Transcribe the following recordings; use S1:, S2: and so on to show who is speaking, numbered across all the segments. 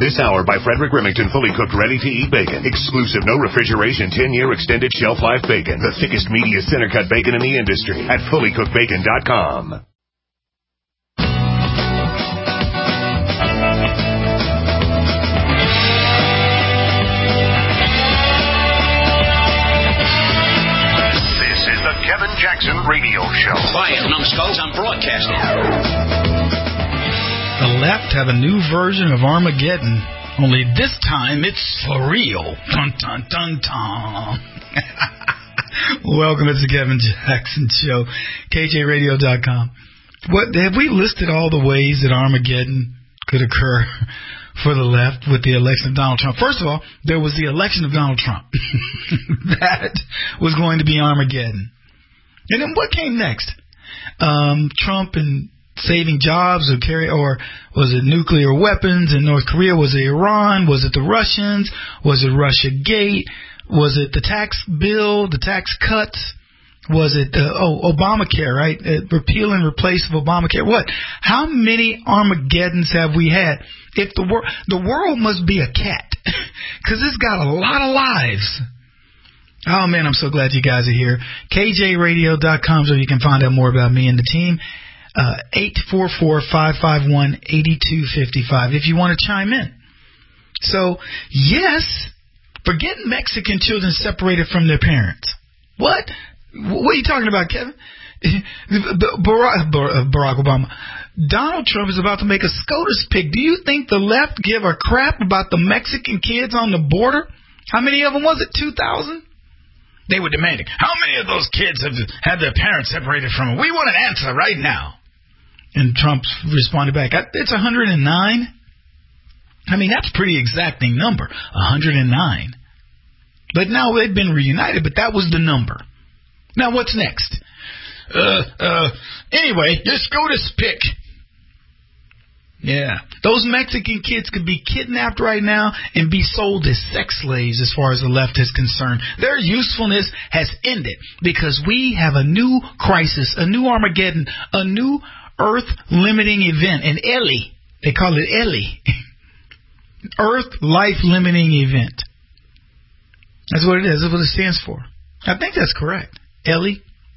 S1: This hour by Frederick Remington, fully cooked, ready-to-eat bacon. Exclusive, no refrigeration, 10-year extended shelf life bacon. The thickest, meatiest center-cut bacon in the industry at fullycookedbacon.com. This is the Kevin Jackson Radio Show.
S2: Quiet, numbskulls, I'm broadcasting.
S3: The left have a new version of Armageddon, only this time it's for real. Dun, dun, dun, dun. Welcome to the Kevin Jackson Show, KJRadio.com. Have we listed all the ways that Armageddon could occur for the left with the election of Donald Trump? First of all, there was the election of Donald Trump. That was going to be Armageddon. And then what came next? Trump and saving jobs, or was it nuclear weapons in North Korea? Was it Iran? Was it the Russians? Was it Russiagate? Was it the tax bill, the tax cuts? Was it Obamacare, right? Repeal and replace of Obamacare. What? How many Armageddons have we had? If the world must be a cat, because it's got a lot of lives. Oh man, I'm so glad you guys are here. KJRadio.com, so you can find out more about me and the team. 844-551-8255 if you want to chime in. So, yes, forget Mexican children separated from their parents. What? What are you talking about, Kevin? Barack Obama. Donald Trump is about to make a SCOTUS pick. Do you think the left give a crap about the Mexican kids on the border? How many of them was it? 2,000? They were demanding, how many of those kids have had their parents separated from them? We want an answer right now. And Trump responded back, it's 109. I mean, that's a pretty exacting number, 109. But now they've been reunited, but that was the number. Now what's next? Anyway, just go to pick. Yeah. Those Mexican kids could be kidnapped right now and be sold as sex slaves as far as the left is concerned. Their usefulness has ended because we have a new crisis, a new Armageddon, a new Earth-limiting event, an ELLI. They call it ELLI. Earth Life-Limiting Event. That's what it is. That's what it stands for. I think that's correct. ELLI.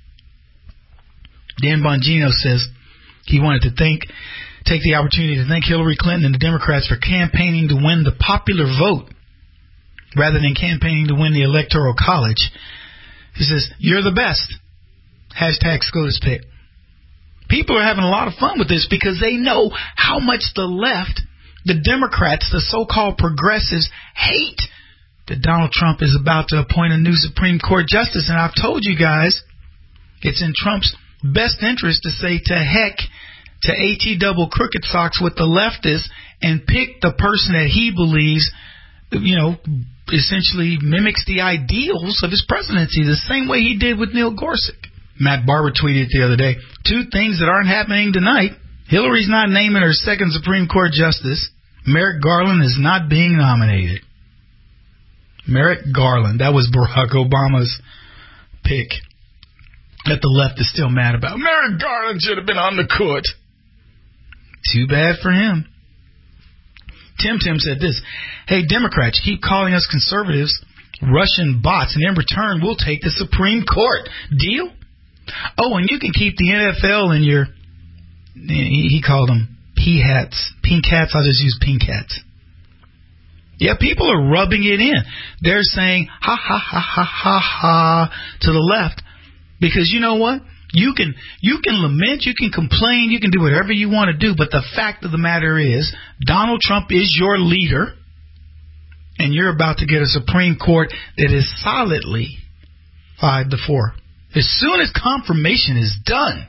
S3: Dan Bongino says he wanted to take the opportunity to thank Hillary Clinton and the Democrats for campaigning to win the popular vote rather than campaigning to win the Electoral College. He says, you're the best. Hashtag SCOTUS pick. People are having a lot of fun with this because they know how much the left, the Democrats, the so-called progressives, hate that Donald Trump is about to appoint a new Supreme Court justice. And I've told you guys, it's in Trump's best interest to say to heck to AT double crooked socks with the leftists and pick the person that he believes, essentially mimics the ideals of his presidency, the same way he did with Neil Gorsuch. Matt Barber tweeted the other day, 2 things that aren't happening tonight. Hillary's not naming her second Supreme Court justice. Merrick Garland is not being nominated. Merrick Garland, that was Barack Obama's pick that the left is still mad about. Merrick Garland should have been on the court. Too bad for him. Tim said this, hey, Democrats, keep calling us conservatives Russian bots, and in return, we'll take the Supreme Court. Deal? Oh, and you can keep the NFL in your, he called them P-hats. Pink hats, I'll just use pink hats. Yeah, people are rubbing it in. They're saying, ha, ha, ha, ha, ha, ha, to the left. Because you know what? You can lament, you can complain, you can do whatever you want to do, but the fact of the matter is, Donald Trump is your leader, and you're about to get a Supreme Court that is solidly 5-4. As soon as confirmation is done,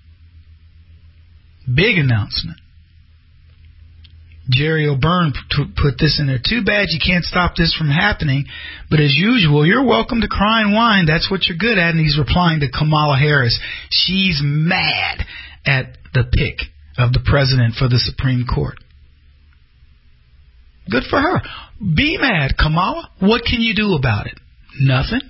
S3: big announcement. Jerry O'Byrne put this in there. Too bad you can't stop this from happening, but as usual, you're welcome to cry and whine. That's what you're good at. And he's replying to Kamala Harris. She's mad at the pick of the president for the Supreme Court. Good for her. Be mad, Kamala. What can you do about it? Nothing.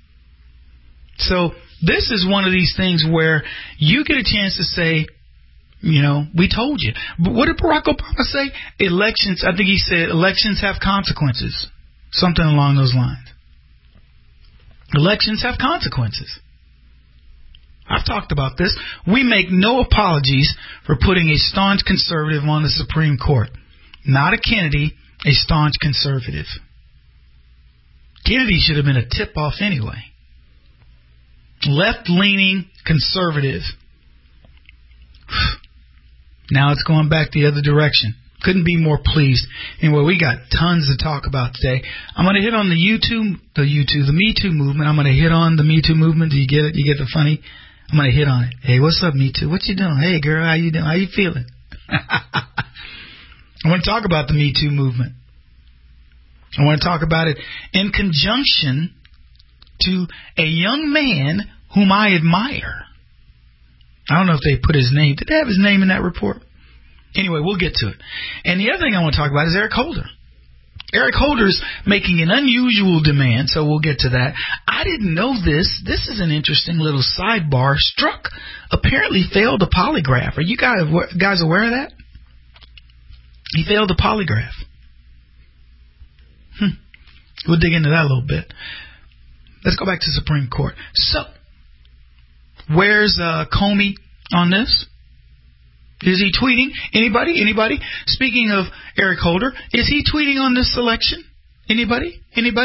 S3: So this is one of these things where you get a chance to say, We told you. But what did Barack Obama say? Elections, I think he said, elections have consequences. Something along those lines. Elections have consequences. I've talked about this. We make no apologies for putting a staunch conservative on the Supreme Court. Not a Kennedy, a staunch conservative. Kennedy should have been a tip-off anyway. Left-leaning conservative. Now it's going back the other direction. Couldn't be more pleased. Anyway, we got tons to talk about today. I'm going to hit on the Me Too movement. I'm going to hit on the Me Too movement. Do you get it? You get the funny? I'm going to hit on it. Hey, what's up, Me Too? What you doing? Hey, girl, how you doing? How you feeling? I want to talk about the Me Too movement. I want to talk about it in conjunction to a young man whom I admire. I don't know if they put his name. Did they have his name in that report? Anyway, we'll get to it. And the other thing I want to talk about is Eric Holder. Eric Holder's making an unusual demand, so we'll get to that. I didn't know this. This is an interesting little sidebar. Strzok apparently failed a polygraph. Are you guys aware of that? He failed a polygraph. We'll dig into that a little bit. Let's go back to Supreme Court. So, where's Comey on this? Is he tweeting? Anybody? Speaking of Eric Holder, is he tweeting on this election? Anybody?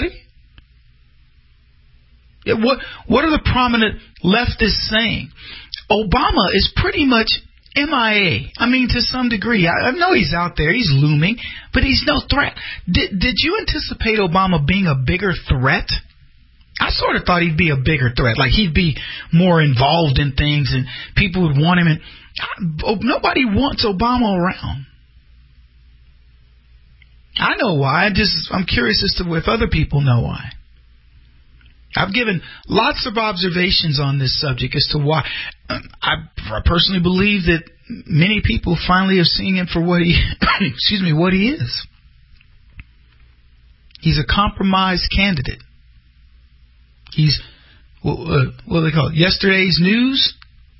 S3: Yeah, what are the prominent leftists saying? Obama is pretty much MIA. I mean, to some degree. I know he's out there. He's looming, but he's no threat. Did you anticipate Obama being a bigger threat? I sort of thought he'd be a bigger threat. Like he'd be more involved in things and people would want him. And nobody wants Obama around. I know why. I'm curious as to if other people know why. I've given lots of observations on this subject as to why. I personally believe that many people finally are seeing him for what he, what he is. He's a compromised candidate. He's, what do they call it? Yesterday's news.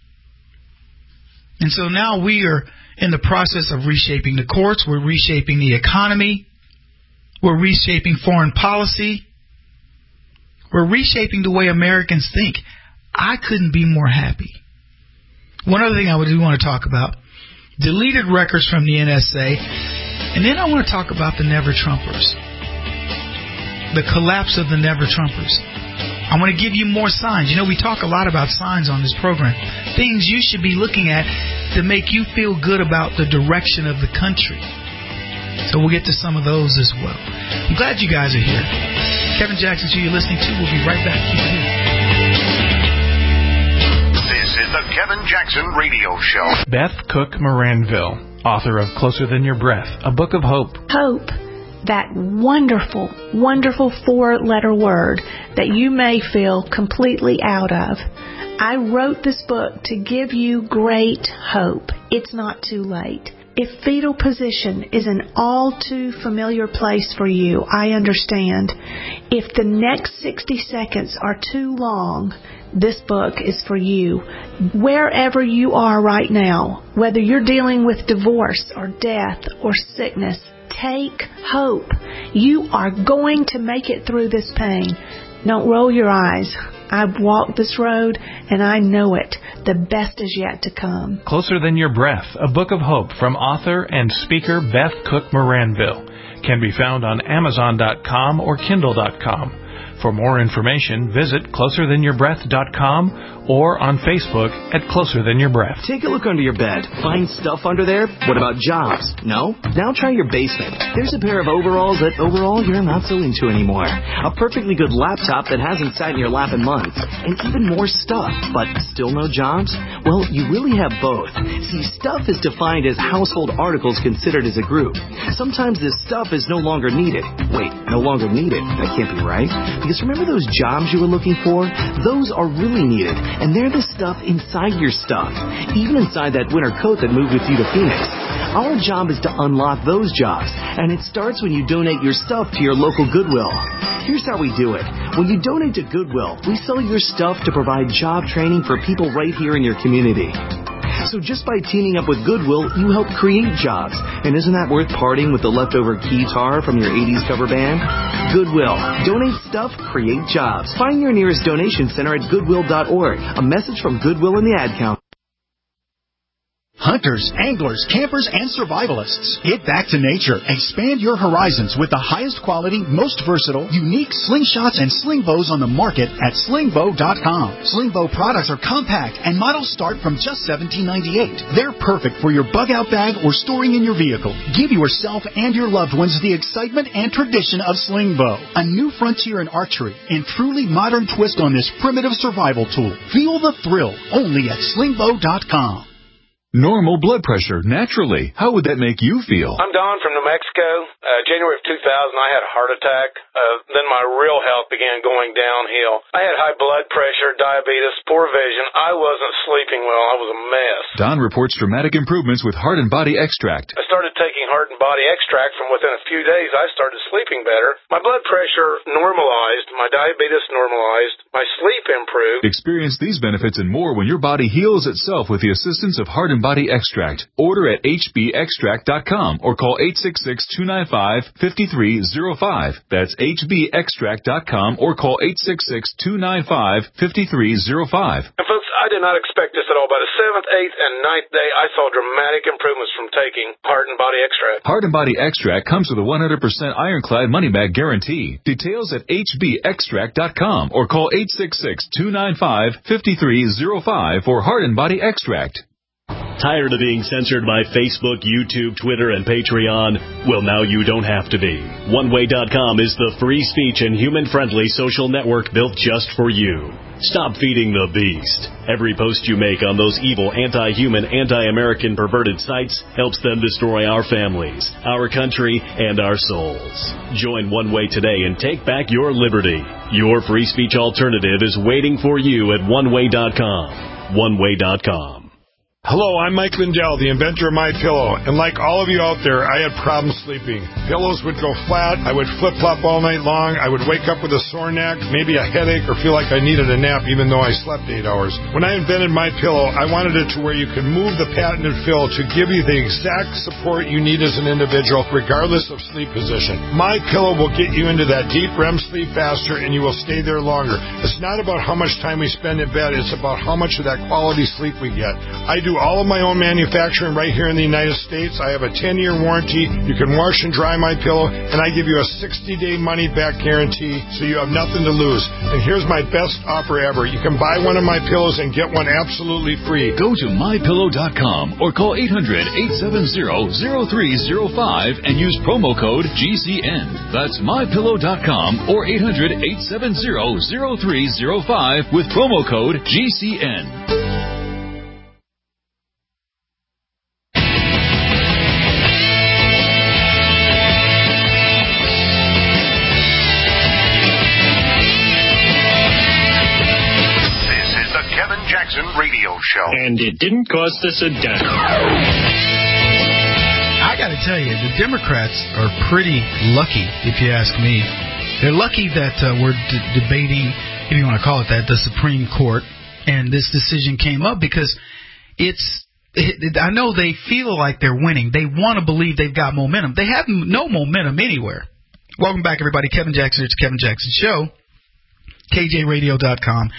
S3: And so now we are in the process of reshaping the courts. We're reshaping the economy. We're reshaping foreign policy. We're reshaping the way Americans think. I couldn't be more happy. One other thing I do want to talk about, deleted records from the NSA. And then I want to talk about the Never Trumpers. The collapse of the Never Trumpers. I want to give you more signs. We talk a lot about signs on this program. Things you should be looking at to make you feel good about the direction of the country. So we'll get to some of those as well. I'm glad you guys are here. Kevin Jackson's who you're listening to. We'll be right back. Keep it here.
S1: This is the Kevin Jackson Radio Show.
S4: Beth Cook Moranville, author of Closer Than Your Breath, a book of hope.
S5: Hope. That wonderful, wonderful 4-letter word that you may feel completely out of. I wrote this book to give you great hope. It's not too late. If fetal position is an all too familiar place for you, I understand. If the next 60 seconds are too long, this book is for you. Wherever you are right now, whether you're dealing with divorce or death or sickness, take hope. You are going to make it through this pain. Don't roll your eyes. I've walked this road, and I know it. The best is yet to come.
S4: Closer Than Your Breath, a book of hope from author and speaker Beth Cook Moranville. Can be found on Amazon.com or Kindle.com. For more information, visit CloserThanYourBreath.com or on Facebook at Closer Than Your Breath.
S6: Take a look under your bed. Find stuff under there? What about jobs? No? Now try your basement. There's a pair of overalls that overall you're not so into anymore. A perfectly good laptop that hasn't sat in your lap in months. And even more stuff, but still no jobs? Well, you really have both. See, stuff is defined as household articles considered as a group. Sometimes this stuff is no longer needed. Wait, no longer needed? That can't be right. Because remember those jobs you were looking for? Those are really needed, and they're the stuff inside your stuff, even inside that winter coat that moved with you to Phoenix. Our job is to unlock those jobs, and it starts when you donate your stuff to your local Goodwill. Here's how we do it. When you donate to Goodwill, we sell your stuff to provide job training for people right here in your community. So just by teaming up with Goodwill, you help create jobs. And isn't that worth parting with the leftover guitar from your 80s cover band? Goodwill. Donate stuff, create jobs. Find your nearest donation center at goodwill.org. A message from Goodwill in the ad count.
S7: Hunters, anglers, campers, and survivalists. Get back to nature. Expand your horizons with the highest quality, most versatile, unique slingshots and sling bows on the market at slingbow.com. Sling bow products are compact and models start from just $17.98. They're perfect for your bug-out bag or storing in your vehicle. Give yourself and your loved ones the excitement and tradition of sling bow. A new frontier in archery and truly modern twist on this primitive survival tool. Feel the thrill only at slingbow.com.
S8: Normal blood pressure, naturally. How would that make you feel?
S9: I'm Don from New Mexico. January of 2000, I had a heart attack. Then my real health began going downhill. I had high blood pressure, diabetes, poor vision. I wasn't sleeping well. I was a mess.
S8: Don reports dramatic improvements with Heart and Body Extract.
S9: I started taking Heart and Body Extract. From within a few days, I started sleeping better. My blood pressure normalized. My diabetes normalized. My sleep improved.
S8: Experience these benefits and more when your body heals itself with the assistance of Heart and Body Extract. Order at hbextract.com or call 866-295-5305. That's hbextract.com or call 866-295-5305.
S9: And folks, I did not expect this at all. By the 7th, 8th, and 9th day, I saw dramatic improvements from taking Heart and Body Extract.
S8: Heart and Body Extract comes with a 100% ironclad money-back guarantee. Details at hbextract.com or call 866-295-5305 for Heart and Body Extract.
S10: Tired of being censored by Facebook, YouTube, Twitter, and Patreon? Well, now you don't have to be. OneWay.com is the free speech and human-friendly social network built just for you. Stop feeding the beast. Every post you make on those evil, anti-human, anti-American perverted sites helps them destroy our families, our country, and our souls. Join One Way today and take back your liberty. Your free speech alternative is waiting for you at OneWay.com. OneWay.com.
S11: Hello, I'm Mike Lindell, the inventor of MyPillow, and like all of you out there, I had problems sleeping. Pillows would go flat, I would flip-flop all night long, I would wake up with a sore neck, maybe a headache, or feel like I needed a nap even though I slept 8 hours. When I invented MyPillow, I wanted it to where you could move the patented fill to give you the exact support you need as an individual, regardless of sleep position. MyPillow will get you into that deep REM sleep faster, and you will stay there longer. It's not about how much time we spend in bed, it's about how much of that quality sleep we get. I do all of my own manufacturing right here in the United States. I have a 10-year warranty. You can wash and dry my pillow, and I give you a 60-day money-back guarantee, so you have nothing to lose. And here's my best offer ever. You can buy one of my pillows and get one absolutely free.
S8: Go to mypillow.com or call 800-870-0305 and use promo code GCN. That's mypillow.com or 800-870-0305 with promo code GCN.
S1: Radio show.
S10: And it didn't cost us a dime.
S3: I got to tell you, the Democrats are pretty lucky, if you ask me. They're lucky that we're debating, if you want to call it that, the Supreme Court, and this decision came up because I know they feel like they're winning. They want to believe they've got momentum. They have no momentum anywhere. Welcome back, everybody. Kevin Jackson. It's Kevin Jackson Show. KJRadio.com,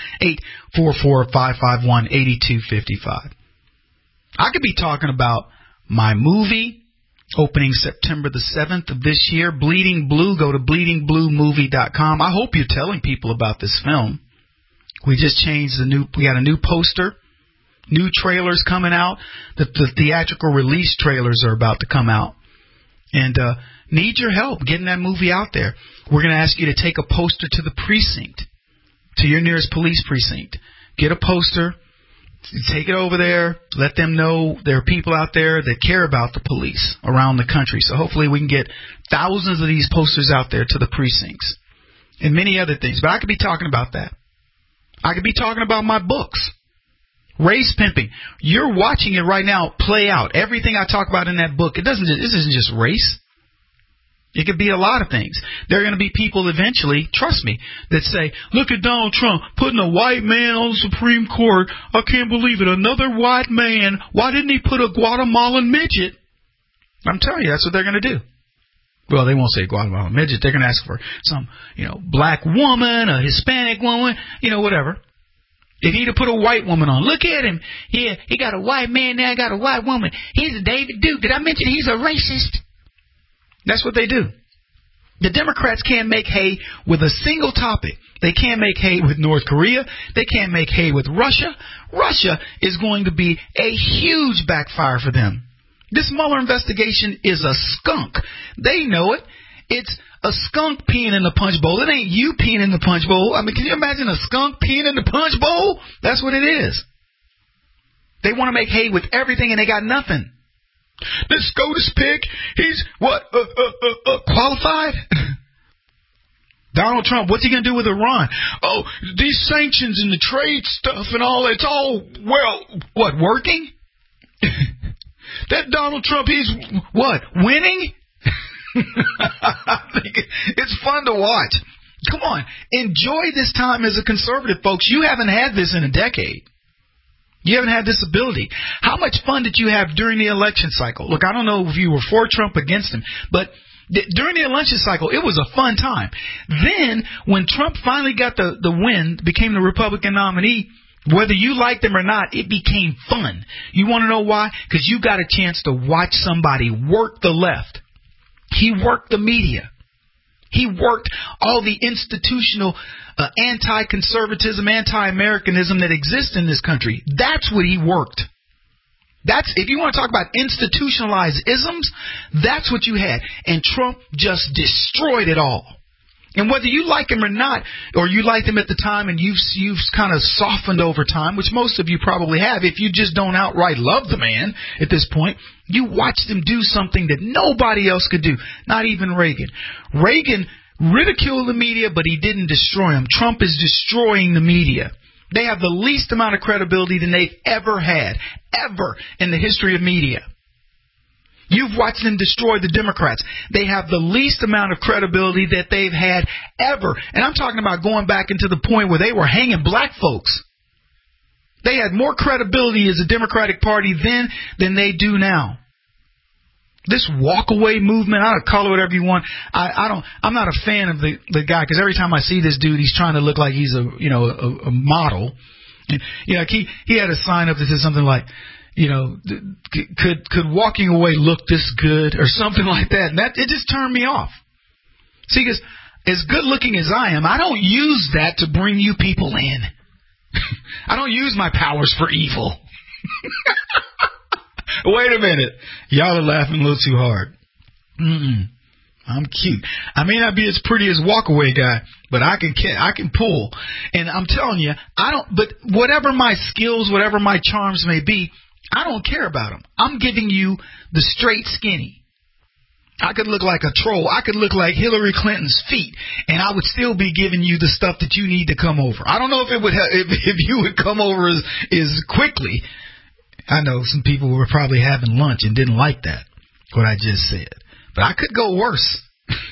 S3: 844-551-8255. I could be talking about my movie opening September the 7th of this year, Bleeding Blue. Go to bleedingbluemovie.com. I hope you're telling people about this film. We just changed we got a new poster, new trailers coming out. The theatrical release trailers are about to come out. And need your help getting that movie out there. We're going to ask you to take a poster to the precinct, to your nearest police precinct. Get a poster, take it over there, let them know there are people out there that care about the police around the country. So hopefully we can get thousands of these posters out there to the precincts and many other things. But I could be talking about that. I could be talking about my books. Race Pimping. You're watching it right now play out. Everything I talk about in that book, this isn't just race. It could be a lot of things. There are going to be people eventually, trust me, that say, look at Donald Trump putting a white man on the Supreme Court. I can't believe it. Another white man. Why didn't he put a Guatemalan midget? I'm telling you, that's what they're going to do. Well, they won't say Guatemalan midget. They're going to ask for some, black woman, a Hispanic woman, whatever. If he'd have put a white woman on, look at him. Yeah, he got a white man now, got a white woman. He's a David Duke. Did I mention he's a racist? That's what they do. The Democrats can't make hay with a single topic. They can't make hay with North Korea. They can't make hay with Russia. Russia is going to be a huge backfire for them. This Mueller investigation is a skunk. They know it. It's a skunk peeing in the punch bowl. It ain't you peeing in the punch bowl. I mean, can you imagine a skunk peeing in the punch bowl? That's what it is. They want to make hay with everything, and they got nothing. This SCOTUS pig, he's qualified? Donald Trump, what's he going to do with Iran? Oh, these sanctions and the trade stuff and all, it's all, working? That Donald Trump, he's, winning? I think it's fun to watch. Come on, enjoy this time as a conservative, folks. You haven't had this in a decade. You haven't had this ability. How much fun did you have during the election cycle? Look, I don't know if you were for Trump, against him, but during the election cycle, it was a fun time. Then, when Trump finally got the win, became the Republican nominee, whether you liked him or not, it became fun. You want to know why? Because you got a chance to watch somebody work the left. He worked the media. He worked all the institutional anti-conservatism, anti-Americanism that exists in this country. That's what he worked. If you want to talk about institutionalized isms, that's what you had. And Trump just destroyed it all. And whether you like him or not, or you liked him at the time and you've kind of softened over time, which most of you probably have, if you just don't outright love the man at this point, you watched him do something that nobody else could do, not even Reagan. Reagan ridiculed the media, but he didn't destroy them. Trump is destroying the media. They have the least amount of credibility than they've ever had, ever in the history of media. You've watched them destroy the Democrats. They have the least amount of credibility that they've had ever. And I'm talking about going back into the point where they were hanging black folks. They had more credibility as a Democratic Party then than they do now. This walk-away movement, I don't call it whatever you want. I'm not a fan of the guy, because every time I see this dude, he's trying to look like he's a model. And, he had a sign up that said something like, could walking away look this good or something like that? And it just turned me off. See, because as good looking as I am, I don't use that to bring you people in. I don't use my powers for evil. Wait a minute. Y'all are laughing a little too hard. I'm cute. I may not be as pretty as Walkaway guy, but I can pull. And I'm telling you, but whatever my skills, whatever my charms may be, I don't care about them. I'm giving you the straight skinny. I could look like a troll. I could look like Hillary Clinton's feet, and I would still be giving you the stuff that you need to come over. I don't know if it would if you would come over as quickly. I know some people were probably having lunch and didn't like that, what I just said. But I could go worse.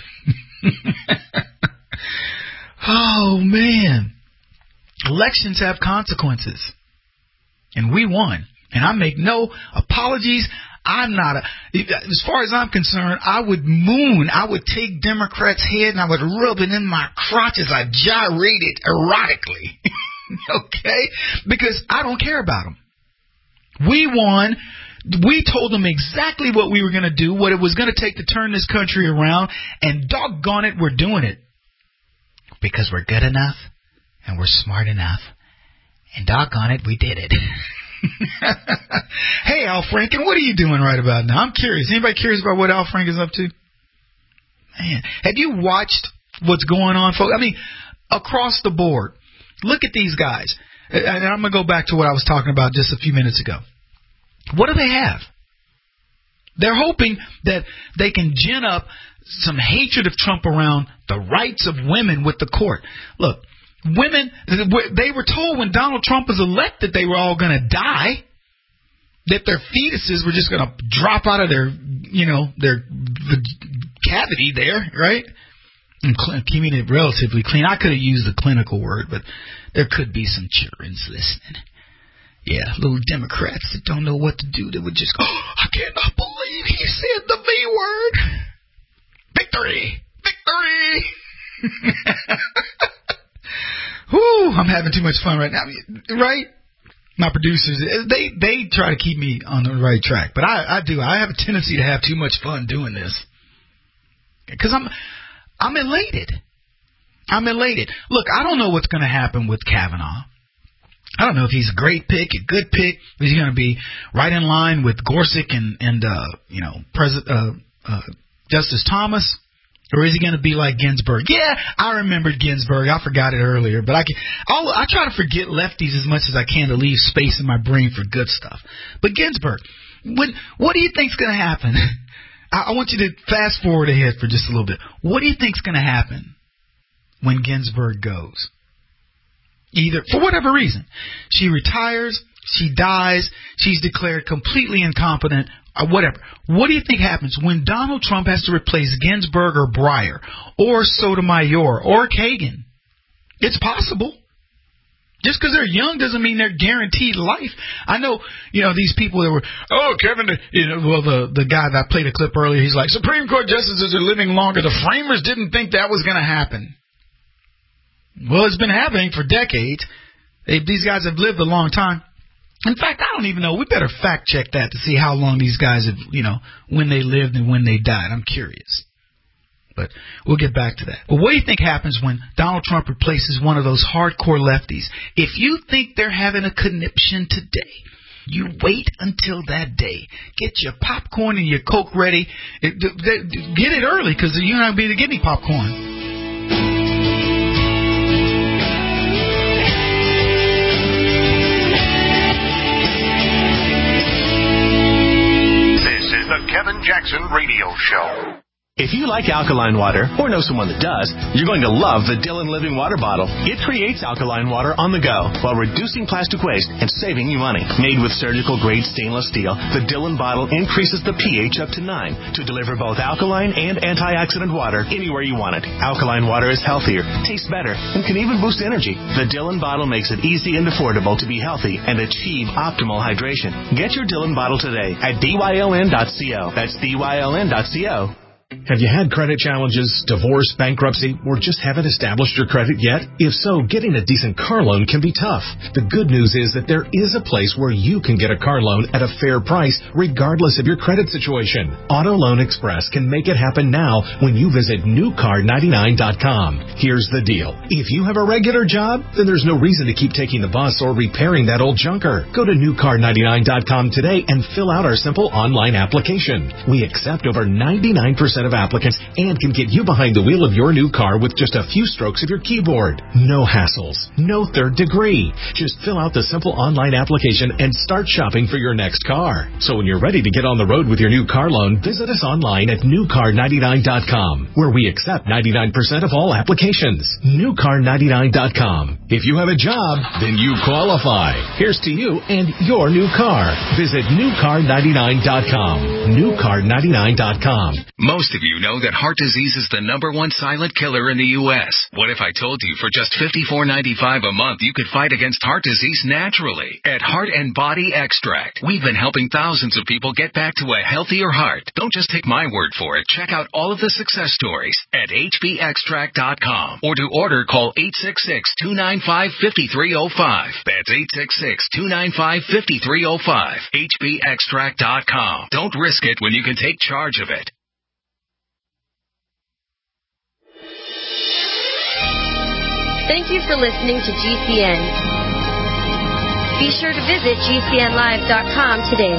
S3: Oh, man. Elections have consequences. And we won. And I make no apologies. As far as I'm concerned, I would take Democrats' head and I would rub it in my crotch as I gyrate it erotically. Okay? Because I don't care about them. We won. We told them exactly what we were going to do, what it was going to take to turn this country around, and doggone it, we're doing it. Because we're good enough, and we're smart enough, and doggone it, we did it. Hey, Al Franken, what are you doing right about now? I'm curious. Anybody curious about what Al Franken's up to? Man, have you watched what's going on, folks? I mean, across the board. Look at these guys. And I'm going to go back to what I was talking about just a few minutes ago. What do they have? They're hoping that they can gin up some hatred of Trump around the rights of women with the court. Look, women, they were told when Donald Trump was elected they were all going to die. that their fetuses were just going to drop out of their cavity there, right? And keeping it relatively clean. I could have used the clinical word, but there could be some children's listening. Yeah, little Democrats that don't know what to do. They would just go, I cannot believe he said the V word. Victory! Victory! Whoo, I'm having too much fun right now. Right? My producers, they try to keep me on the right track. But I do. I have a tendency to have too much fun doing this. Because I'm elated. I'm elated. Look, I don't know what's going to happen with Kavanaugh. I don't know if he's a great pick, a good pick. Is he going to be right in line with Gorsuch and Justice Thomas? Or is he going to be like Ginsburg? Yeah, I remembered Ginsburg. I forgot it earlier. But I try to forget lefties as much as I can to leave space in my brain for good stuff. But Ginsburg, what do you think's going to happen? I want you to fast forward ahead for just a little bit. What do you think's going to happen when Ginsburg goes? Either, for whatever reason, she retires, she dies, she's declared completely incompetent, whatever. What do you think happens when Donald Trump has to replace Ginsburg or Breyer or Sotomayor or Kagan? It's possible. Just because they're young doesn't mean they're guaranteed life. I know, these people that were, Kevin, the guy that I played a clip earlier, he's like, Supreme Court justices are living longer. The framers didn't think that was going to happen. Well, it's been happening for decades. These guys have lived a long time. In fact, I don't even know. We better fact check that to see how long these guys have, when they lived and when they died. I'm curious. But we'll get back to that. But what do you think happens when Donald Trump replaces one of those hardcore lefties? If you think they're having a conniption today, you wait until that day. Get your popcorn and your Coke ready. Get it early because you're not going to be able to get any popcorn.
S1: The Kevin Jackson Radio Show.
S12: If you like alkaline water, or know someone that does, you're going to love the Dillon Living Water Bottle. It creates alkaline water on the go while reducing plastic waste and saving you money. Made with surgical-grade stainless steel, the Dillon bottle increases the pH up to 9 to deliver both alkaline and antioxidant water anywhere you want it. Alkaline water is healthier, tastes better, and can even boost energy. The Dillon bottle makes it easy and affordable to be healthy and achieve optimal hydration. Get your Dillon bottle today at dyln.co. That's dyln.co.
S13: Have you had credit challenges, divorce, bankruptcy, or just haven't established your credit yet? If so, getting a decent car loan can be tough. The good news is that there is a place where you can get a car loan at a fair price regardless of your credit situation. Auto Loan Express can make it happen now when you visit newcar99.com. Here's the deal. If you have a regular job, then there's no reason to keep taking the bus or repairing that old junker. Go to newcar99.com today and fill out our simple online application. We accept over 99% of applicants and can get you behind the wheel of your new car with just a few strokes of your keyboard. No hassles, no third degree. Just fill out the simple online application and start shopping for your next car. So when you're ready to get on the road with your new car loan, visit us online at newcar99.com, where we accept 99% of all applications. Newcar99.com. If you have a job, then you qualify. Here's to you and your new car. Visit newcar99.com. Newcar99.com.
S14: Most of you know that heart disease is the #1 silent killer in the U.S. What if I told you for just $54.95 a month you could fight against heart disease naturally? At Heart and Body Extract, we've been helping thousands of people get back to a healthier heart. Don't just take my word for it. Check out all of the success stories at hbextract.com. Or to order, call 866-295-5305. That's 866-295-5305. hbextract.com. Don't risk it when you can take charge of it.
S15: Thank you for listening to GCN. Be sure to visit GCNlive.com today.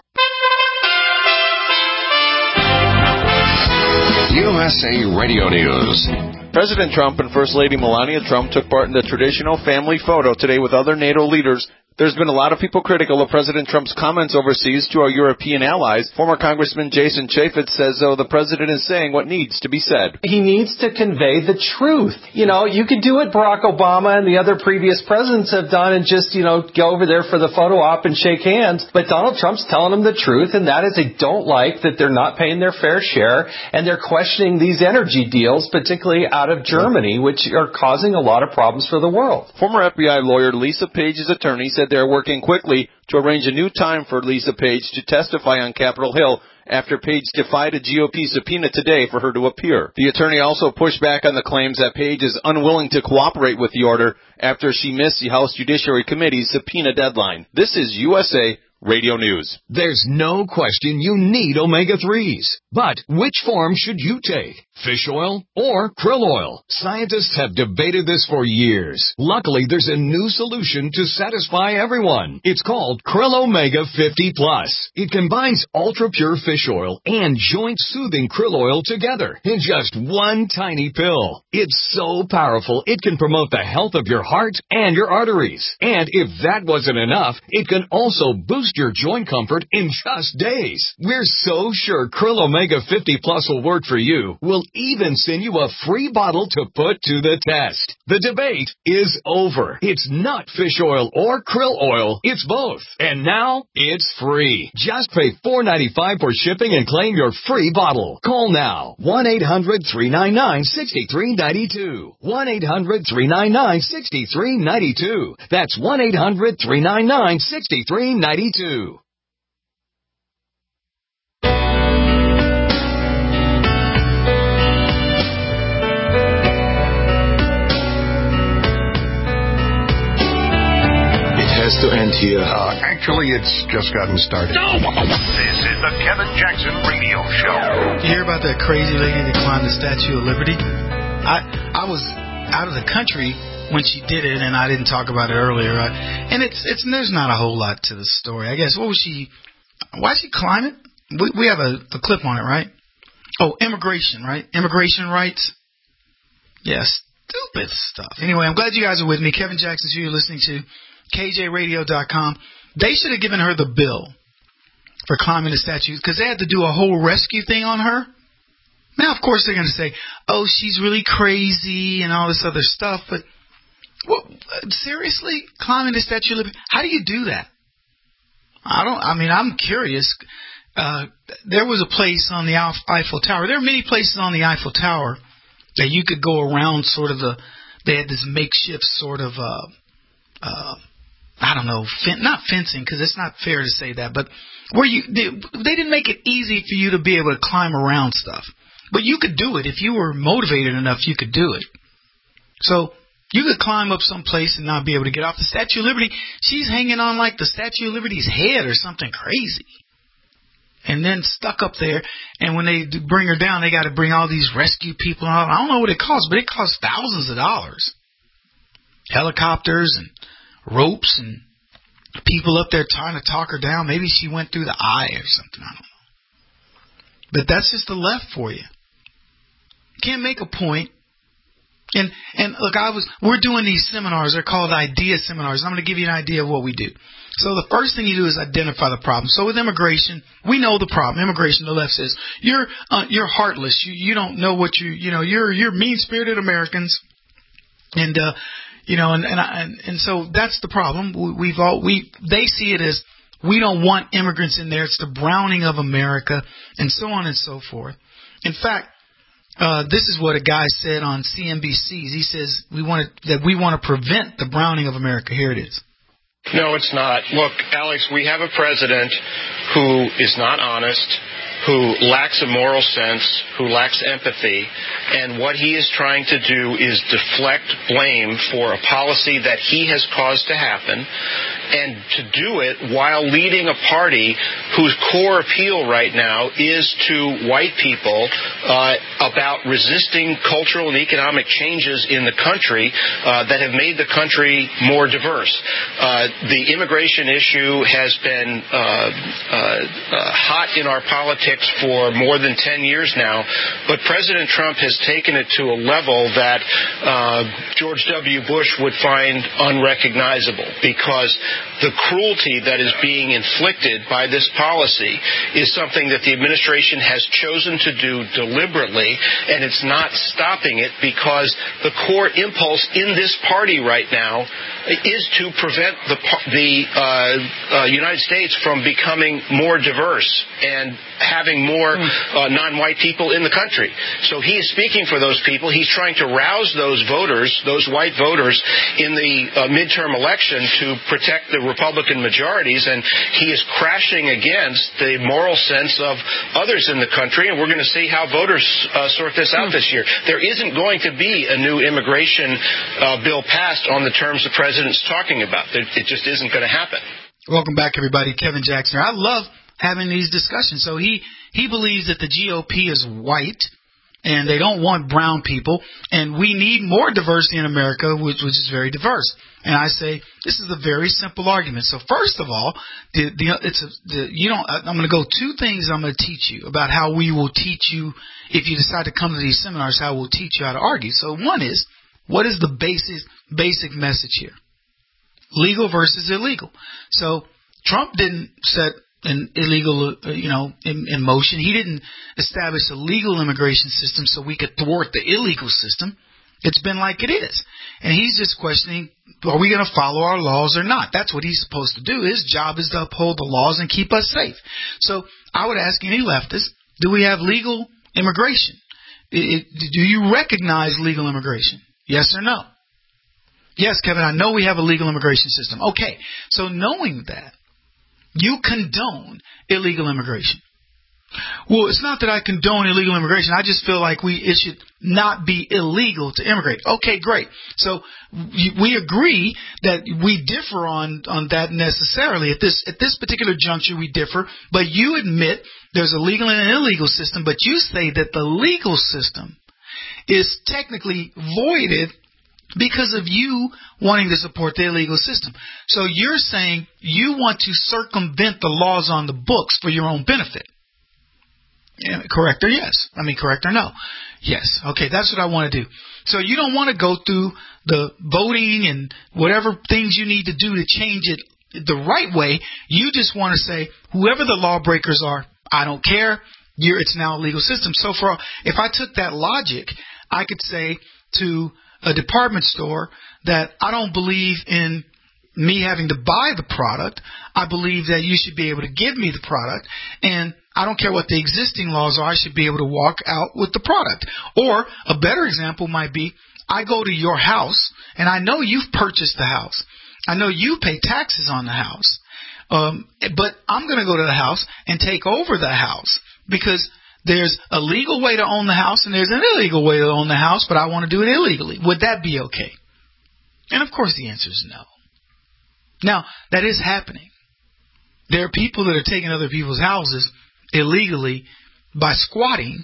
S1: USA Radio News.
S16: President Trump and First Lady Melania Trump took part in the traditional family photo today with other NATO leaders There's been a lot of people critical of President Trump's comments overseas to our European allies. Former Congressman Jason Chaffetz says, though, the president is saying what needs to be said.
S17: He needs to convey the truth. You could do what Barack Obama and the other previous presidents have done and just, go over there for the photo op and shake hands. But Donald Trump's telling them the truth, and that is they don't like that they're not paying their fair share, and they're questioning these energy deals, particularly out of Germany, which are causing a lot of problems for the world.
S16: Former FBI lawyer Lisa Page's attorney said they're working quickly to arrange a new time for Lisa Page to testify on Capitol Hill after Page defied a GOP subpoena today for her to appear. The attorney also pushed back on the claims that Page is unwilling to cooperate with the order after she missed the House Judiciary Committee's subpoena deadline. This is USA Radio News.
S18: There's no question you need omega-3s. But which form should you take? Fish oil or krill oil? Scientists have debated this for years. Luckily, there's a new solution to satisfy everyone. It's called Krill Omega 50 Plus. It combines ultra-pure fish oil and joint-soothing krill oil together in just one tiny pill. It's so powerful, it can promote the health of your heart and your arteries. And if that wasn't enough, it can also boost your joint comfort in just days. We're so sure Krill Omega 50 Plus will work for you. We'll even send you a free bottle to put to the test. The debate is over. It's not fish oil or krill oil. It's both. And now it's free. Just pay $4.95 for shipping and claim your free bottle. Call now. 1-800-399-6392. 1-800-399-6392. That's 1-800-399-6392.
S19: Has to end here.
S20: Actually, it's just gotten started.
S1: No! This is the Kevin Jackson Radio Show.
S3: You hear about that crazy lady that climbed the Statue of Liberty? I was out of the country when she did it, and I didn't talk about it earlier. And there's not a whole lot to the story. I guess, why she climb it? We have a clip on it, right? Oh, immigration, right? Immigration rights? Yes, stupid stuff. Anyway, I'm glad you guys are with me. Kevin Jackson's who you're listening to. KJRadio.com. They should have given her the bill for climbing the statue because they had to do a whole rescue thing on her. Now, of course, they're going to say, oh, she's really crazy and all this other stuff. But seriously, climbing the Statue of Liberty, how do you do that? I'm curious. There was a place on the Eiffel Tower. There are many places on the Eiffel Tower that you could go around they had this makeshift sort of, not fencing, because it's not fair to say that, but where they didn't make it easy for you to be able to climb around stuff. But you could do it. If you were motivated enough, you could do it. So you could climb up someplace and not be able to get off the Statue of Liberty. She's hanging on like the Statue of Liberty's head or something crazy. And then stuck up there, and when they bring her down, they got to bring all these rescue people. I don't know what it costs, but it costs thousands of dollars. Helicopters and ropes and people up there trying to talk her down. Maybe she went through the eye or something. I don't know. But that's just the left for you. Can't make a point. And look, we're doing these seminars. They're called idea seminars. I'm going to give you an idea of what we do. So the first thing you do is identify the problem. So with immigration, we know the problem. Immigration, the left says you're heartless. You don't know what you're mean-spirited Americans, and so that's the problem. They see it as we don't want immigrants in there. It's the browning of America, and so on and so forth. In fact, this is what a guy said on CNBC. He says we want to prevent the browning of America. Here it is.
S20: No, it's not. Look, Alex, we have a president who is not honest, who lacks a moral sense, who lacks empathy, and what he is trying to do is deflect blame for a policy that he has caused to happen, and to do it while leading a party whose core appeal right now is to white people about resisting cultural and economic changes in the country that have made the country more diverse. The immigration issue has been hot in our politics for more than 10 years now, but President Trump has taken it to a level that George W. Bush would find unrecognizable, because the cruelty that is being inflicted by this policy is something that the administration has chosen to do deliberately, and it's not stopping it because the core impulse in this party right now is to prevent the United States from becoming more diverse and having more non-white people in the country. So he is speaking for those people. He's trying to rouse those voters, those white voters, in the midterm election to protect the Republican majorities, and he is crashing against the moral sense of others in the country, and we're going to see how voters sort this out this year. There isn't going to be a new immigration bill passed on the terms the president's talking about. It just isn't going to happen.
S3: Welcome back, everybody. Kevin Jackson. I love having these discussions. So he believes that the GOP is white and they don't want brown people, and we need more diversity in America, which is very diverse. And I say this is a very simple argument. So first of all, I'm going to go two things I'm going to teach you about how we will teach you if you decide to come to these seminars. How we'll teach you how to argue. So one is, what is the basic message here? Legal versus illegal. So Trump didn't set an illegal, in motion. He didn't establish a legal immigration system so we could thwart the illegal system. It's been like it is. And he's just questioning, are we going to follow our laws or not? That's what he's supposed to do. His job is to uphold the laws and keep us safe. So I would ask any leftist, do we have legal immigration? Do you recognize legal immigration? Yes or no? Yes, Kevin, I know we have a legal immigration system. Okay, so knowing that, you condone illegal immigration. Well, it's not that I condone illegal immigration. I just feel like it should not be illegal to immigrate. Okay, great. So we agree that we differ on that necessarily. At this particular juncture, we differ. But you admit there's a legal and an illegal system, but you say that the legal system is technically voided because of you wanting to support the illegal system. So you're saying you want to circumvent the laws on the books for your own benefit. Correct or yes? Correct or no? Yes. Okay, that's what I want to do. So you don't want to go through the voting and whatever things you need to do to change it the right way. You just want to say, whoever the lawbreakers are, I don't care. It's now a legal system. So if I took that logic, I could say to a department store that I don't believe in me having to buy the product. I believe that you should be able to give me the product, and I don't care what the existing laws are. I should be able to walk out with the product. Or a better example might be, I go to your house, and I know you've purchased the house. I know you pay taxes on the house. But I'm going to go to the house and take over the house because there's a legal way to own the house and there's an illegal way to own the house, but I want to do it illegally. Would that be okay? And of course the answer is no. Now, that is happening. There are people that are taking other people's houses illegally by squatting,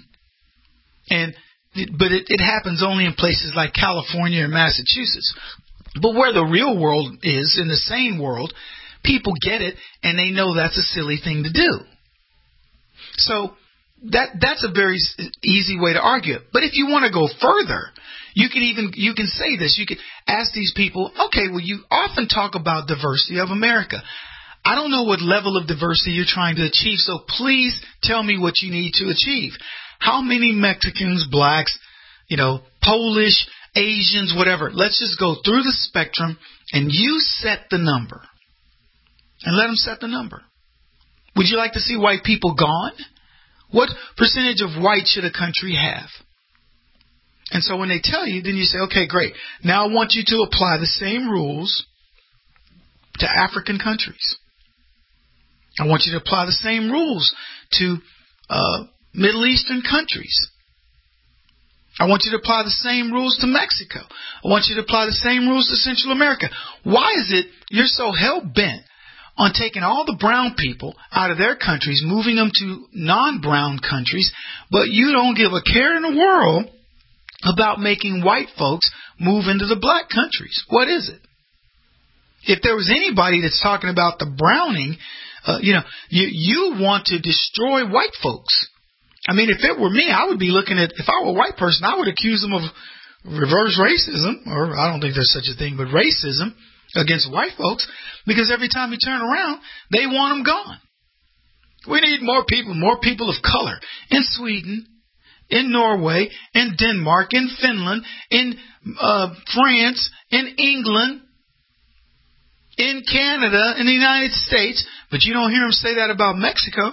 S3: but it happens only in places like California and Massachusetts. But where the real world is, in the sane world, people get it and they know that's a silly thing to do. So that's a very easy way to argue it. But if you want to go further, you can say this. You can ask these people, okay, well, you often talk about diversity of America. I don't know what level of diversity you're trying to achieve, so please tell me what you need to achieve. How many Mexicans, blacks, Polish, Asians, whatever. Let's just go through the spectrum and you set the number. And let them set the number. Would you like to see white people gone? What percentage of white should a country have? And so when they tell you, then you say, okay, great. Now I want you to apply the same rules to African countries. I want you to apply the same rules to Middle Eastern countries. I want you to apply the same rules to Mexico. I want you to apply the same rules to Central America. Why is it you're so hell-bent on taking all the brown people out of their countries, moving them to non-brown countries, but you don't give a care in the world about making white folks move into the black countries. What is it? If there was anybody that's talking about the browning, you want to destroy white folks. I mean, if it were me, I would be looking at, if I were a white person, I would accuse them of reverse racism, or I don't think there's such a thing, but racism against white folks, because every time you turn around, they want them gone. We need more people of color in Sweden, in Norway, in Denmark, in Finland, in France, in England, in Canada, in the United States, but you don't hear them say that about Mexico,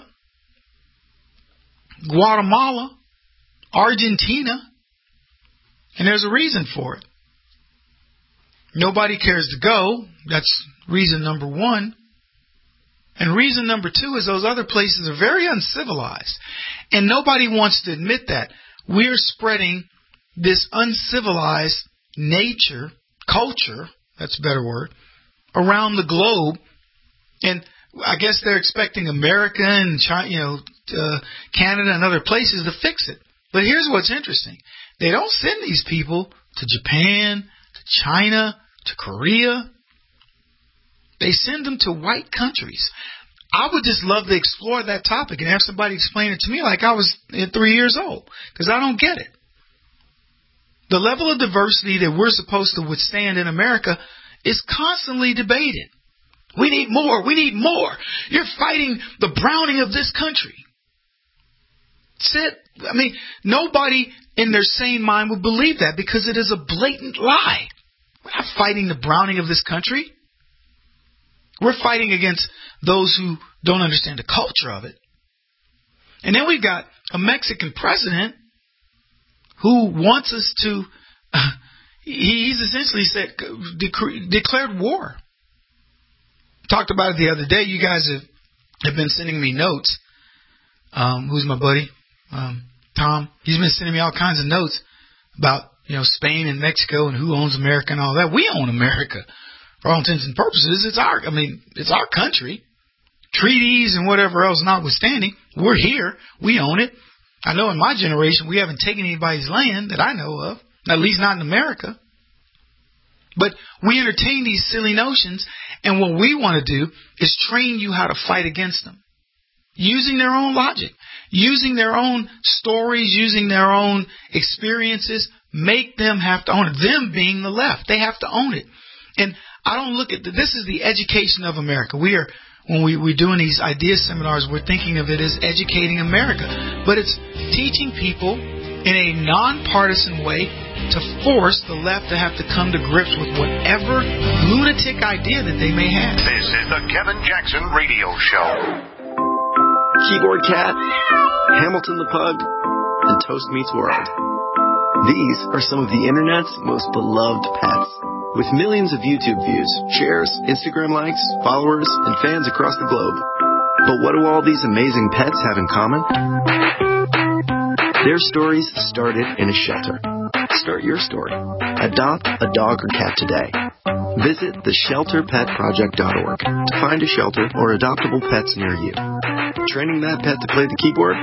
S3: Guatemala, Argentina, and there's a reason for it. Nobody cares to go. That's reason number one. And reason number two is those other places are very uncivilized. And nobody wants to admit that. We're spreading this uncivilized nature, culture, that's a better word, around the globe. And I guess they're expecting America and China, Canada and other places to fix it. But here's what's interesting. They don't send these people to Japan, to China, to Korea. They send them to white countries. I would just love to explore that topic and have somebody explain it to me like I was 3 years old, because I don't get it. The level of diversity that we're supposed to withstand in America is constantly debated. We need more. We need more. You're fighting the browning of this country. I mean, nobody in their sane mind would believe that, because it is a blatant lie. We're not fighting the browning of this country. We're fighting against those who don't understand the culture of it. And then we've got a Mexican president who wants us to, he's essentially declared war. Talked about it the other day. You guys have been sending me notes. Who's my buddy? Tom. He's been sending me all kinds of notes about, Spain and Mexico and who owns America and all that. We own America. For all intents and purposes, it's our country. Treaties and whatever else notwithstanding, we're here. We own it. I know in my generation we haven't taken anybody's land that I know of, at least not in America. But we entertain these silly notions, and what we want to do is train you how to fight against them. Using their own logic, using their own stories, using their own experiences, make them have to own it. Them being the left, they have to own it. And I don't look at this is the education of America. When we're doing these idea seminars, we're thinking of it as educating America. But it's teaching people in a nonpartisan way to force the left to have to come to grips with whatever lunatic idea that they may have.
S1: This is the Kevin Jackson Radio Show.
S19: Keyboard Cat, Hamilton the Pug, and Toast Meets World. These are some of the internet's most beloved pets. With millions of YouTube views, shares, Instagram likes, followers, and fans across the globe. But what do all these amazing pets have in common? Their stories started in a shelter. Start your story. Adopt a dog or cat today. Visit theshelterpetproject.org to find a shelter or adoptable pets near you. Training that pet to play the keyboard?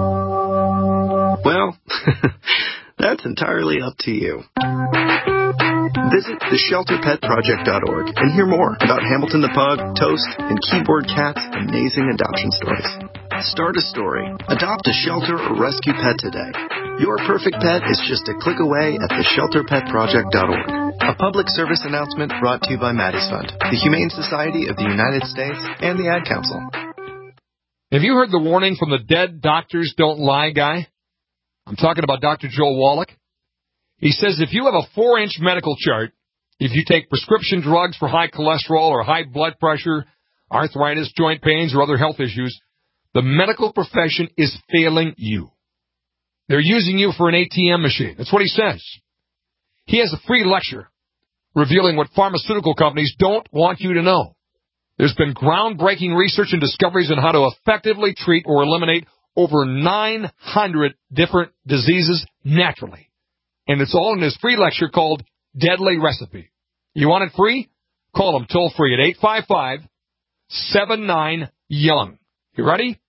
S19: Well, that's entirely up to you. Visit theshelterpetproject.org and hear more about Hamilton the Pug, Toast, and Keyboard Cat's amazing adoption stories. Start a story, adopt a shelter or rescue pet today. Your perfect pet is just a click away at theshelterpetproject.org. A public service announcement brought to you by Maddie's Fund, the Humane Society of the United States, and the Ad Council.
S21: Have you heard the warning from the Dead Doctors Don't Lie guy? I'm talking about Dr. Joel Wallach. He says if you have a 4-inch medical chart, if you take prescription drugs for high cholesterol or high blood pressure, arthritis, joint pains, or other health issues, the medical profession is failing you. They're using you for an ATM machine. That's what he says. He has a free lecture revealing what pharmaceutical companies don't want you to know. There's been groundbreaking research and discoveries on how to effectively treat or eliminate over 900 different diseases naturally. And it's all in his free lecture called Deadly Recipe. You want it free? Call him toll-free at 855-79-YOUNG. You ready?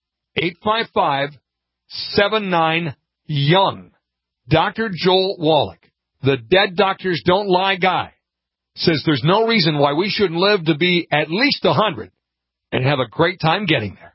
S21: 855-79-YOUNG. Dr. Joel Wallach, the Dead Doctors Don't Lie guy, says there's no reason why we shouldn't live to be at least 100 and have a great time getting there.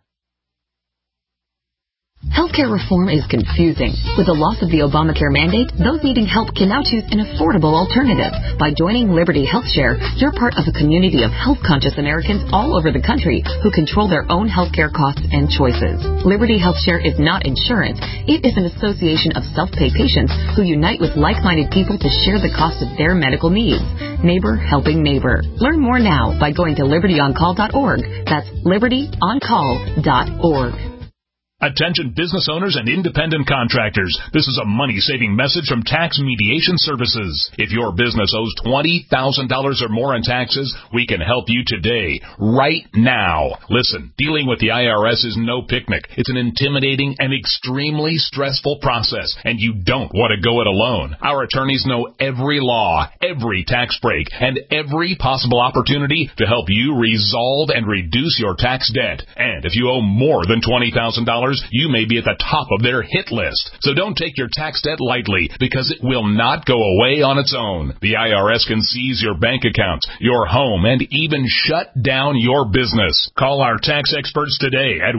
S2: Healthcare reform is confusing. With the loss of the Obamacare mandate, those needing help can now choose an affordable alternative. By joining Liberty HealthShare, you're part of a community of health-conscious Americans all over the country who control their own healthcare costs and choices. Liberty HealthShare is not insurance. It is an association of self-pay patients who unite with like-minded people to share the cost of their medical needs. Neighbor helping neighbor. Learn more now by going to libertyoncall.org. That's libertyoncall.org.
S22: Attention business owners and independent contractors. This is a money-saving message from Tax Mediation Services. If your business owes $20,000 or more in taxes, we can help you today, right now. Listen, dealing with the IRS is no picnic. It's an intimidating and extremely stressful process, and you don't want to go it alone. Our attorneys know every law, every tax break, and every possible opportunity to help you resolve and reduce your tax debt. And if you owe more than $20,000, you may be at the top of their hit list. So don't take your tax debt lightly, because it will not go away on its own. The IRS can seize your bank accounts, your home, and even shut down your business. Call our tax experts today at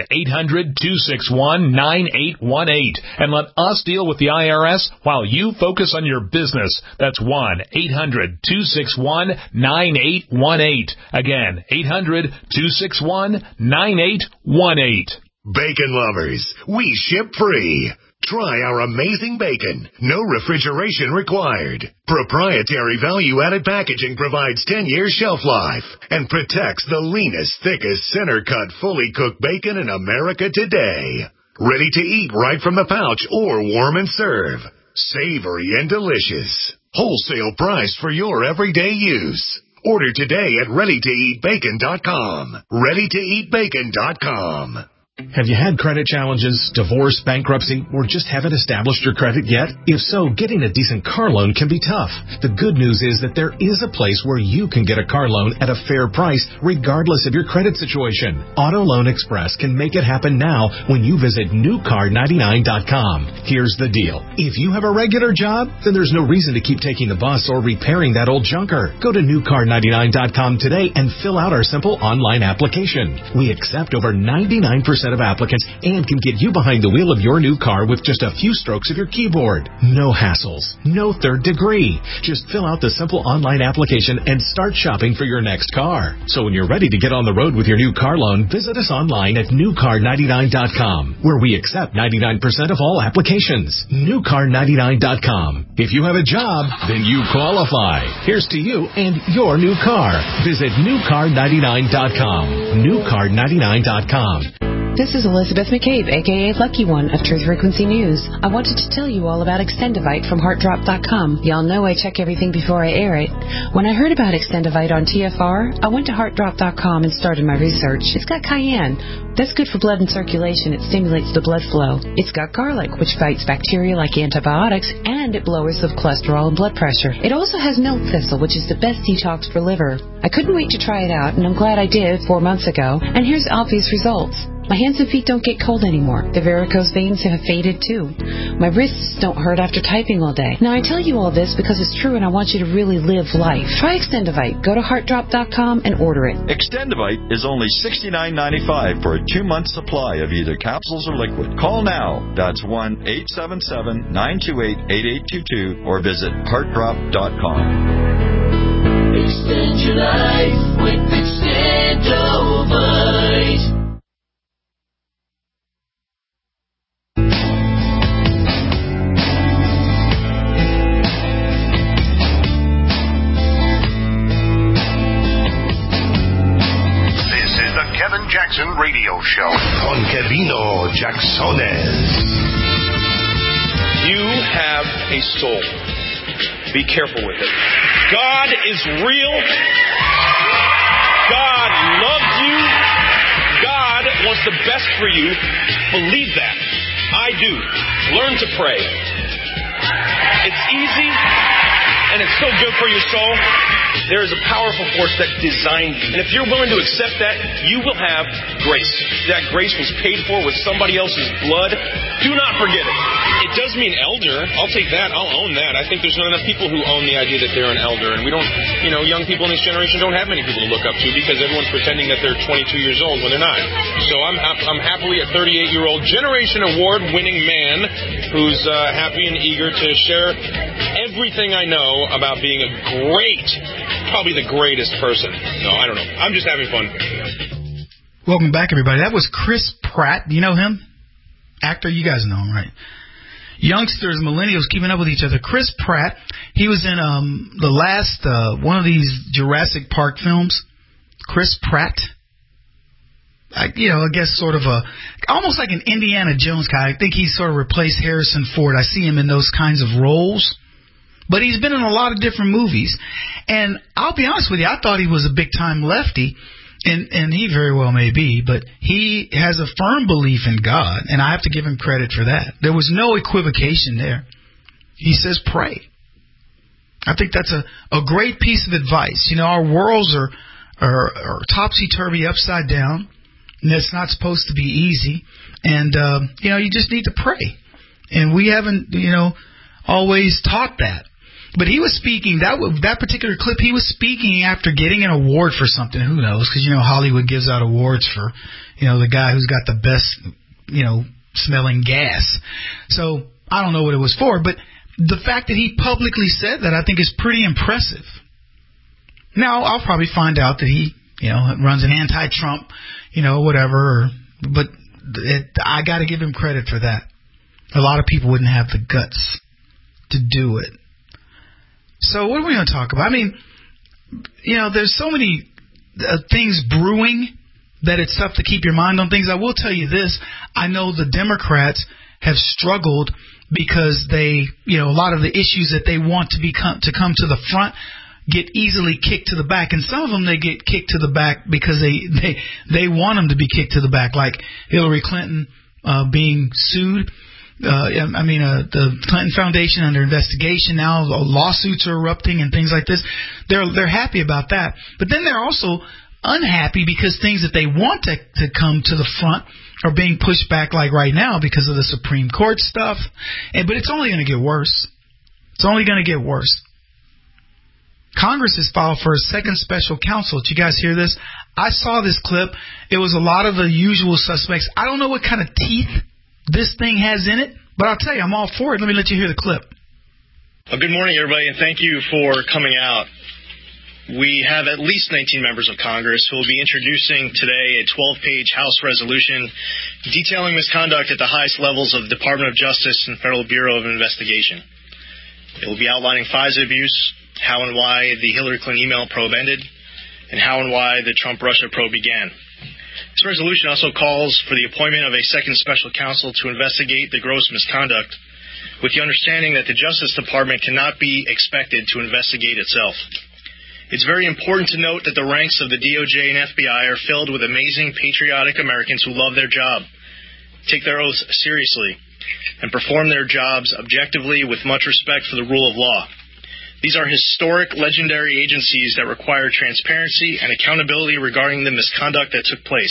S22: 1-800-261-9818 and let us deal with the IRS while you focus on your business. That's 1-800-261-9818. Again, 800-261-9818.
S1: Bacon lovers, we ship free. Try our amazing bacon. No refrigeration required. Proprietary value-added packaging provides 10 years shelf life and protects the leanest, thickest, center-cut, fully cooked bacon in America today. Ready to eat right from the pouch or warm and serve. Savory and delicious. Wholesale price for your everyday use. Order today at ReadyToEatBacon.com. ReadyToEatBacon.com.
S13: Have you had credit challenges, divorce, bankruptcy, or just haven't established your credit yet? If so, getting a decent car loan can be tough. The good news is that there is a place where you can get a car loan at a fair price, regardless of your credit situation. Auto Loan Express can make it happen now when you visit newcar99.com. Here's the deal. If you have a regular job, then there's no reason to keep taking the bus or repairing that old junker. Go to newcar99.com today and fill out our simple online application. We accept over 99% of applicants and can get you behind the wheel of your new car with just a few strokes of your keyboard. No hassles, no third degree. Just fill out the simple online application and start shopping for your next car. So when you're ready to get on the road with your new car loan, visit us online at newcar99.com, where we accept 99% of all applications. Newcar99.com. If you have a job, then you qualify. Here's to you and your new car. Visit newcar99.com. Newcar99.com.
S23: This is Elizabeth McCabe, a.k.a. Lucky One of Truth Frequency News. I wanted to tell you all about Extendivite from HeartDrop.com. Y'all know I check everything before I air it. When I heard about Extendivite on TFR, I went to HeartDrop.com and started my research. It's got cayenne. That's good for blood and circulation. It stimulates the blood flow. It's got garlic, which fights bacteria like antibiotics, and it lowers the cholesterol and blood pressure. It also has milk thistle, which is the best detox for liver. I couldn't wait to try it out, and I'm glad I did 4 months ago. And here's obvious results. My hands and feet don't get cold anymore. The varicose veins have faded too. My wrists don't hurt after typing all day. Now I tell you all this because it's true and I want you to really live life. Try Extendivite. Go to HeartDrop.com and order it.
S24: Extendivite is only $69.95 for a 2-month supply of either capsules or liquid. Call now. That's 1-877-928-8822 or visit HeartDrop.com.
S25: Extend your life with Extendivite.
S1: Kevin Jackson Radio Show con Kevino Jacksones.
S26: You have a soul. Be careful with it. God is real. God loves you. God wants the best for you. Believe that. I do. Learn to pray. It's easy and it's so good for your soul, there is a powerful force that designed you. And if you're willing to accept that, you will have grace. That grace was paid for with somebody else's blood. Do not forget it.
S20: It does mean elder. I'll take that. I'll own that. I think there's not enough people who own the idea that they're an elder. And we don't, young people in this generation don't have many people to look up to because everyone's pretending that they're 22 years old when they're not. So I'm happily a 38-year-old Generation Award-winning man who's happy and eager to share everything I know about being a great, probably the greatest person. No, I don't know. I'm just having fun.
S3: Welcome back, everybody. That was Chris Pratt. Do you know him? Actor, you guys know him, right? Youngsters, millennials, keeping up with each other. Chris Pratt, he was in the last one of these Jurassic Park films. Chris Pratt. I guess sort of almost like an Indiana Jones guy. I think he sort of replaced Harrison Ford. I see him in those kinds of roles. But he's been in a lot of different movies. And I'll be honest with you, I thought he was a big-time lefty. And he very well may be, but he has a firm belief in God, and I have to give him credit for that. There was no equivocation there. He says pray. I think that's a great piece of advice. Our worlds are topsy-turvy, upside down, and it's not supposed to be easy. And, you just need to pray. And we haven't, always taught that. But he was speaking, that particular clip, he was speaking after getting an award for something. Who knows? Because, Hollywood gives out awards for, the guy who's got the best, smelling gas. So I don't know what it was for. But the fact that he publicly said that, I think, is pretty impressive. Now, I'll probably find out that he, runs an anti-Trump, whatever. But I got to give him credit for that. A lot of people wouldn't have the guts to do it. So what are we going to talk about? I mean, there's so many things brewing that it's tough to keep your mind on things. I will tell you this. I know the Democrats have struggled because they, a lot of the issues that they want to come to the front get easily kicked to the back. And some of them they get kicked to the back because they want them to be kicked to the back, like Hillary Clinton being sued. The Clinton Foundation under investigation now. Lawsuits are erupting and things like this. They're happy about that, but then they're also unhappy because things that they want to come to the front are being pushed back, like right now because of the Supreme Court stuff. But it's only going to get worse. It's only going to get worse. Congress has filed for a second special counsel. Did you guys hear this? I saw this clip. It was a lot of the usual suspects. I don't know what kind of teeth this thing has in it, but I'll tell you, I'm all for it. Let me let you hear the clip.
S20: Good morning, everybody, and thank you for coming out. We have at least 19 members of Congress who will be introducing today a 12-page House resolution detailing misconduct at the highest levels of the Department of Justice and Federal Bureau of Investigation. It will be outlining FISA abuse, how and why the Hillary Clinton email probe ended, and how and why the Trump-Russia probe began. This resolution also calls for the appointment of a second special counsel to investigate the gross misconduct, with the understanding that the Justice Department cannot be expected to investigate itself. It's very important to note that the ranks of the DOJ and FBI are filled with amazing, patriotic Americans who love their job, take their oaths seriously, and perform their jobs objectively with much respect for the rule of law. These are historic, legendary agencies that require transparency and accountability regarding the misconduct that took place.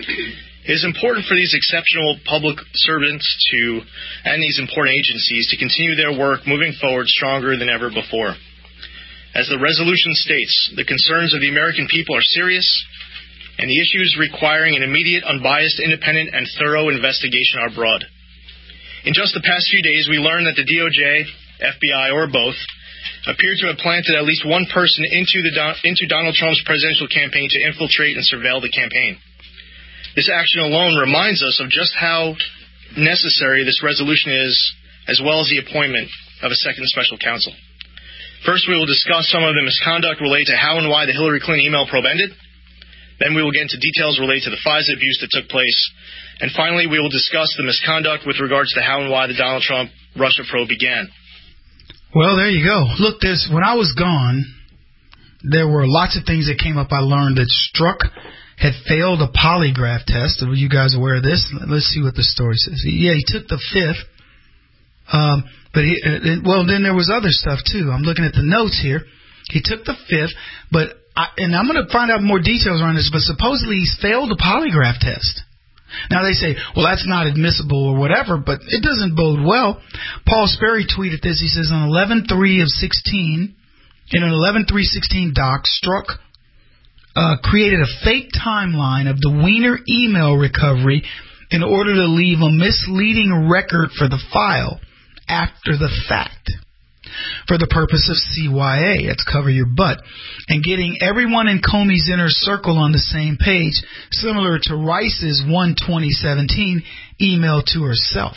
S20: It is important for these exceptional public servants and these important agencies to continue their work moving forward stronger than ever before. As the resolution states, the concerns of the American people are serious, and the issues requiring an immediate, unbiased, independent, and thorough investigation are broad. In just the past few days, we learned that the DOJ, FBI, or both, appear to have planted at least one person into Donald Trump's presidential campaign to infiltrate and surveil the campaign. This action alone reminds us of just how necessary this resolution is, as well as the appointment of a second special counsel. First, we will discuss some of the misconduct related to how and why the Hillary Clinton email probe ended. Then we will get into details related to the FISA abuse that took place. And finally, we will discuss the misconduct with regards to how and why the Donald Trump-Russia probe began.
S3: Well, there you go. Look, when I was gone, there were lots of things that came up. I learned that Strzok had failed a polygraph test. Are you guys aware of this? Let's see what the story says. Yeah, he took the fifth, Then there was other stuff too. I'm looking at the notes here. He took the fifth, and I'm going to find out more details on this, but supposedly he's failed the polygraph test. Now they say, well, that's not admissible or whatever, but it doesn't bode well. Paul Sperry tweeted this. He says, on 11/3/16, in an 11/3/16 doc, Strzok created a fake timeline of the Wiener email recovery in order to leave a misleading record for the file after the fact, for the purpose of CYA, that's cover your butt, and getting everyone in Comey's inner circle on the same page, similar to Rice's 1/2017 email to herself.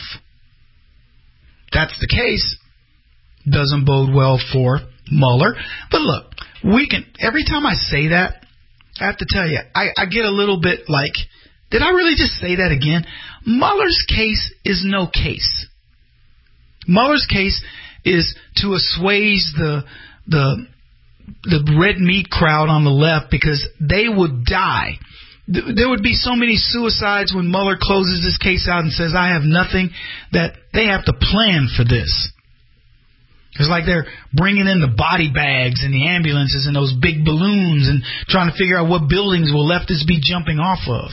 S3: That's the case. Doesn't bode well for Mueller. But look, every time I say that, I have to tell you, I get a little bit like, did I really just say that again? Mueller's case is no case. Mueller's case is to assuage the red meat crowd on the left because they would die. There would be so many suicides when Mueller closes this case out and says, I have nothing, that they have to plan for this. It's like they're bringing in the body bags and the ambulances and those big balloons and trying to figure out what buildings will leftists be jumping off of.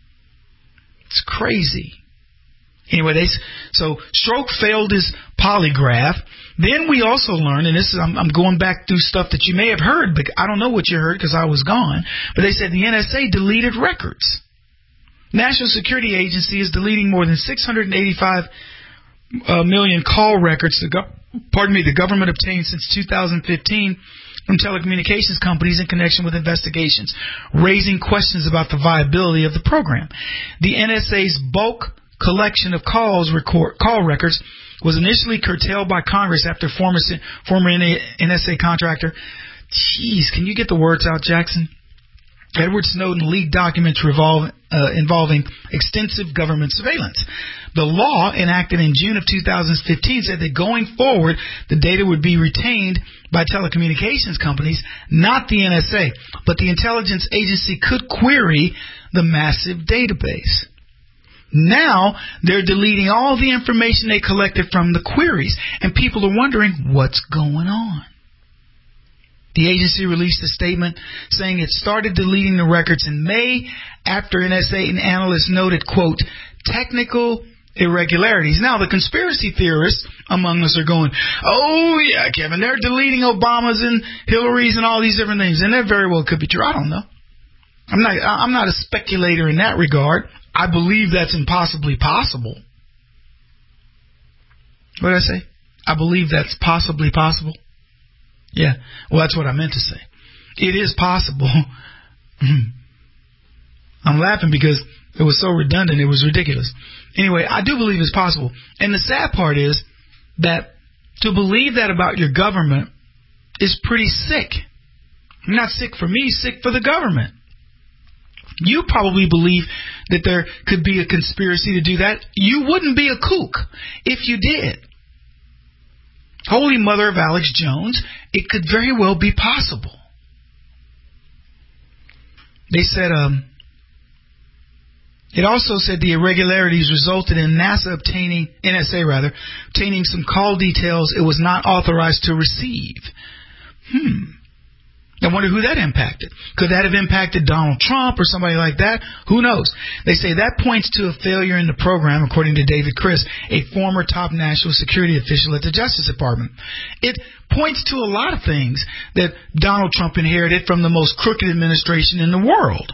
S3: It's crazy. Anyway, so Strzok failed his polygraph. Then we also learned, and this is, I'm going back through stuff that you may have heard, but I don't know what you heard because I was gone, but they said the NSA deleted records. National Security Agency is deleting more than 685 million call records the government obtained since 2015 from telecommunications companies in connection with investigations, raising questions about the viability of the program. The NSA's bulk collection of call records was initially curtailed by Congress after former NSA contractor, can you get the words out, Jackson? Edward Snowden leaked documents involving extensive government surveillance. The law, enacted in June of 2015, said that going forward, the data would be retained by telecommunications companies, not the NSA, but the intelligence agency could query the massive database. Now, they're deleting all the information they collected from the queries, and people are wondering what's going on. The agency released a statement saying it started deleting the records in May after NSA and analysts noted, quote, technical irregularities. Now, the conspiracy theorists among us are going, oh, yeah, Kevin, they're deleting Obama's and Hillary's and all these different things, and that very well could be true. I don't know. I'm not a speculator in that regard. I believe that's impossibly possible. What did I say? I believe that's possibly possible. Yeah, well, that's what I meant to say. It is possible. I'm laughing because it was so redundant, it was ridiculous. Anyway, I do believe it's possible. And the sad part is that to believe that about your government is pretty sick. Not sick for me, sick for the government. You probably believe that there could be a conspiracy to do that. You wouldn't be a kook if you did. Holy Mother of Alex Jones, it could very well be possible. They said, it also said the irregularities resulted in NSA obtaining some call details it was not authorized to receive. I wonder who that impacted. Could that have impacted Donald Trump or somebody like that? Who knows? They say that points to a failure in the program, according to David Criss, a former top national security official at the Justice Department. It points to a lot of things that Donald Trump inherited from the most crooked administration in the world.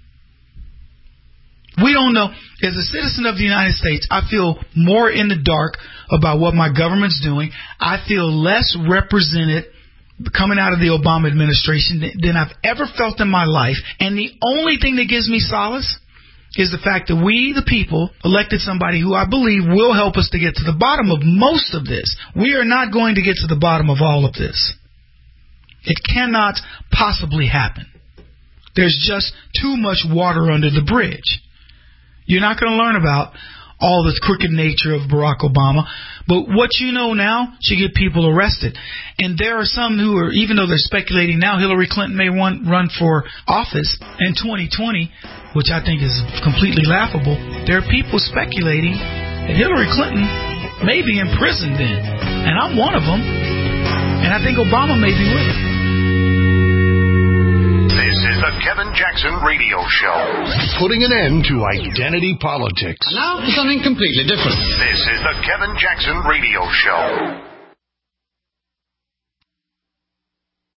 S3: We don't know. As a citizen of the United States, I feel more in the dark about what my government's doing. I feel less represented coming out of the Obama administration than I've ever felt in my life. And the only thing that gives me solace is the fact that we, the people, elected somebody who I believe will help us to get to the bottom of most of this. We are not going to get to the bottom of all of this. It cannot possibly happen. There's just too much water under the bridge. You're not going to learn about all the crooked nature of Barack Obama. But what you know now should get people arrested. And there are some who are, even though they're speculating now, Hillary Clinton may run for office in 2020, which I think is completely laughable. There are people speculating that Hillary Clinton may be in prison then. And I'm one of them. And I think Obama may be with him.
S1: This is the Kevin Jackson Radio Show. Putting an end to identity politics.
S4: And now for something completely different.
S1: This is the Kevin Jackson Radio Show.